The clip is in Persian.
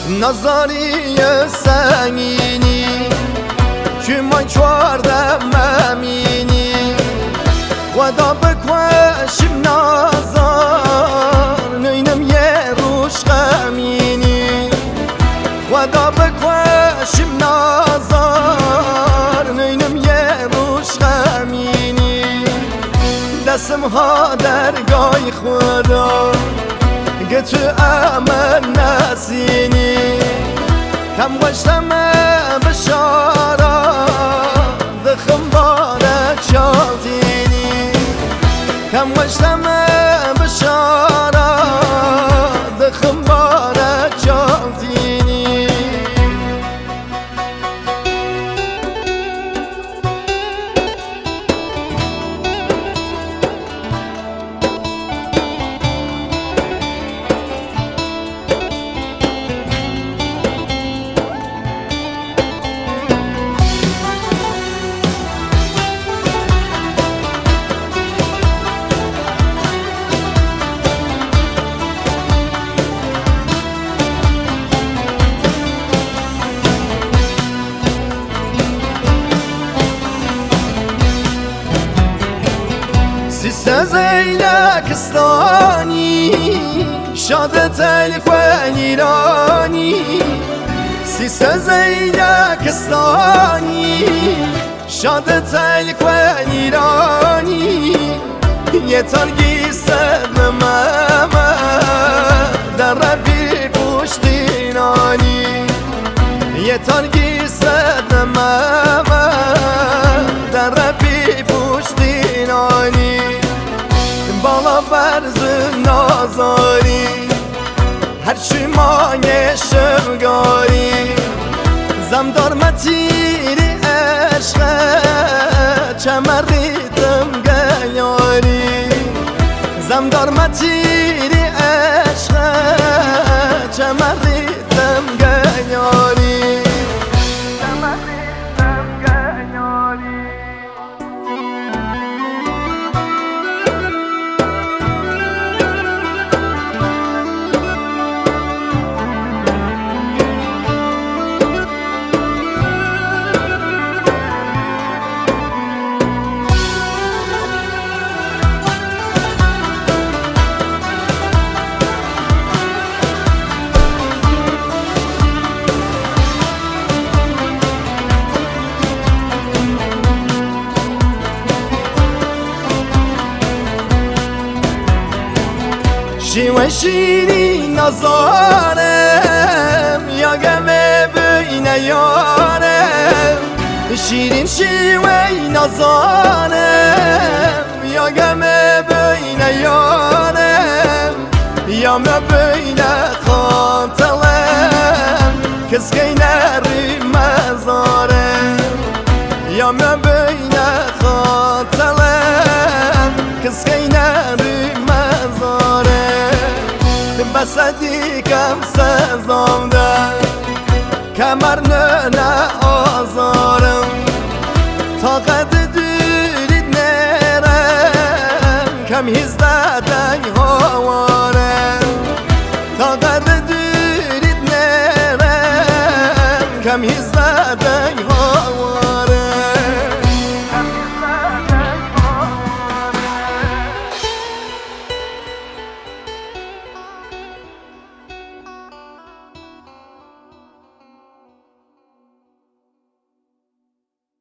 نظری سنگینی که من چوارده ممینی خدا بکوشیم نازار نینم یه روش غمینی خدا بکوشیم نازار نینم یه روش غمینی دستم ها درگاه خدا گتو امن نسینی کم گشتم بشارا دخم باره چالتینی کم گشتم بشارا دخم باره چالتینی سیسته زینکستانی شادت الکوان ایرانی سیسته زینکستانی شادت الکوان ایرانی یه ترگی سدمه در ربی پشتینانی یه ترگی سدمه در ربی پشتینانی بالا برز نازاری هر چی مانه شبگاری زمدار متیری عشقه چمر ریتم گیاری زمدار متیری عشقه چمر ریتم گیاری شیوه شیری نزارم یا گمه بینه یارم شیرین شیوه نزارم یا گمه بینه یارم یا مه بینه خاطلم کس که نری مزارم یا مه بینه خاطلم کس که نری مزارم بس دیگم سزم در کمر نه آزارم طاقت دورید نرم کم هیز دادن هوا